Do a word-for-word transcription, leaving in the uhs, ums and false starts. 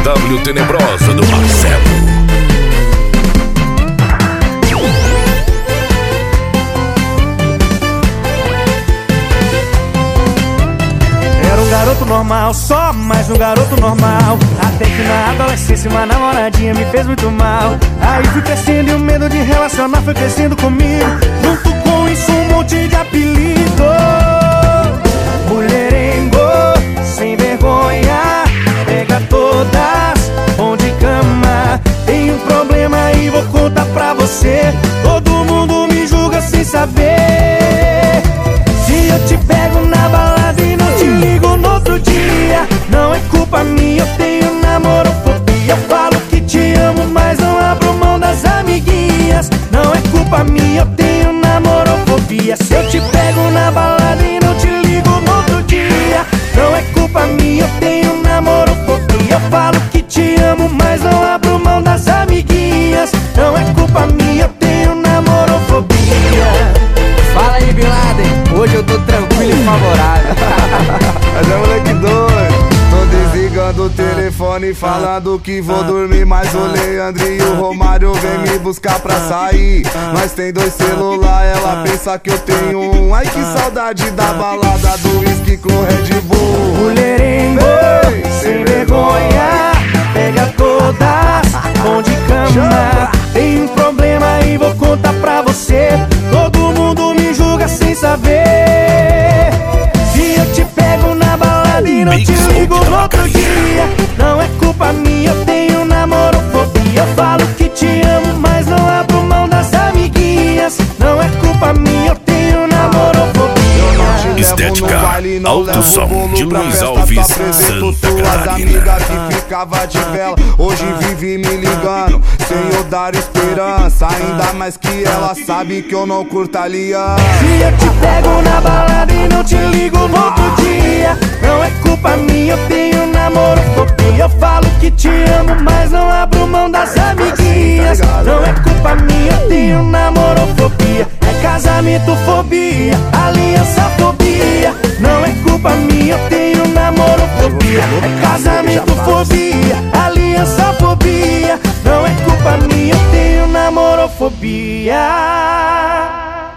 W tenebrosa do Marcelo. Garoto normal, só mais um garoto normal. Até que na adolescência uma namoradinha me fez muito mal. Aí fui crescendo e o medo de relacionar foi crescendo comigo. Junto com isso um monte de apelido. Mulherengo, sem vergonha, pega todas, bom de cama. Tem um problema e vou contar pra você. Todo mundo me julga sem saber. Se eu te pego na balada e não te ligo no outro dia, não é culpa minha, eu tenho namorofobia. Eu falo que te amo, mas não abro mão das amiguinhas. Não é culpa minha, eu tenho namorofobia. Se eu te pego na balada e não te ligo no outro dia, não é culpa minha, eu tenho namorofobia. Eu falo que te amo, mas não abro mão das amiguinhas. Não é culpa minha, eu tenho namorofobia. Fala aí, Bin Laden, hoje eu tô tranquilo e favorável. Mas é moleque doido. Tô desligando o telefone falando que vou dormir, mas o Leandro e o Romário vem me buscar pra sair. Nós tem dois celular, ela pensa que eu tenho um. Ai que saudade da balada do whisky com Red Bull. Mulherengo, sem vergonha, pega todas, bom de cama. Tem um problema e vou contar pra você. Todo mundo me julga sem saber. Se eu te pego na balada e não te ligo no outro dia, não é culpa minha, eu tenho namorofobia. Eu falo que te amo, mas não abro mão das amiguinhas. Não é culpa minha, eu tenho namorofobia. Estética Alto Som de Luiz Alves, Santa Catarina. Que ficava de vela, hoje vive me ligando sem eu dar esperança. Ainda mais que ela sabe que eu não curto aliança. Se eu te pego na balada e não te ligo no outro dia, não é culpa minha, eu tenho namorofobia. Eu falo que te amo, mas não abro mão das amiguinhas. Não é culpa minha, eu tenho namorofobia. É casamentofobia, aliançafobia. Não é culpa minha, eu tenho namorofobia. É casamentofobia, aliançafobia. Não é culpa minha, eu tenho namorofobia.